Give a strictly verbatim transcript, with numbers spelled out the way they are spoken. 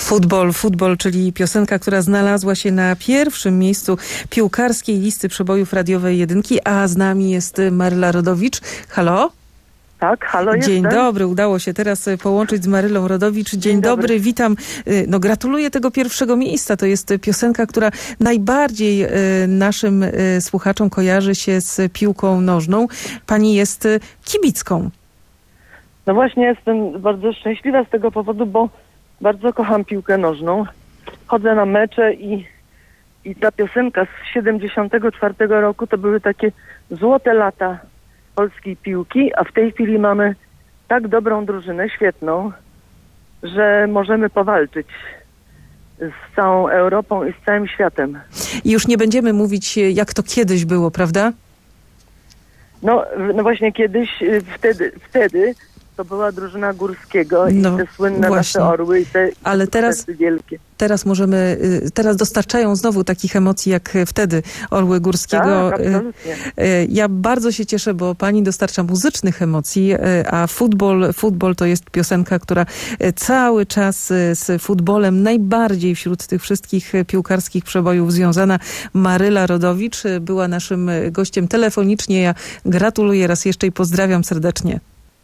Futbol, futbol, czyli piosenka, która znalazła się na pierwszym miejscu piłkarskiej listy przebojów radiowej jedynki, a z nami jest Maryla Rodowicz. Halo? Tak, halo, Dzień jestem. dobry, udało się teraz połączyć z Marylą Rodowicz. Dzień, Dzień dobry. dobry, witam. No, gratuluję tego pierwszego miejsca. To jest piosenka, która najbardziej naszym słuchaczom kojarzy się z piłką nożną. Pani jest kibicką. No właśnie, jestem bardzo szczęśliwa z tego powodu, bo bardzo kocham piłkę nożną. Chodzę na mecze i, i ta piosenka z siedemdziesiątego czwartego roku to były takie złote lata polskiej piłki, a w tej chwili mamy tak dobrą drużynę, świetną, że możemy powalczyć z całą Europą i z całym światem. I już nie będziemy mówić, jak to kiedyś było, prawda? No, no właśnie kiedyś, wtedy, wtedy to była drużyna Górskiego i no, te słynne właśnie. nasze orły i te, Ale te teraz, wielkie. Teraz możemy, teraz dostarczają znowu takich emocji jak wtedy Orły Górskiego. Tak, absolutnie. Ja bardzo się cieszę, bo pani dostarcza muzycznych emocji, a futbol, futbol to jest piosenka, która cały czas z futbolem najbardziej wśród tych wszystkich piłkarskich przebojów związana. Maryla Rodowicz była naszym gościem telefonicznie. Ja gratuluję raz jeszcze i pozdrawiam serdecznie.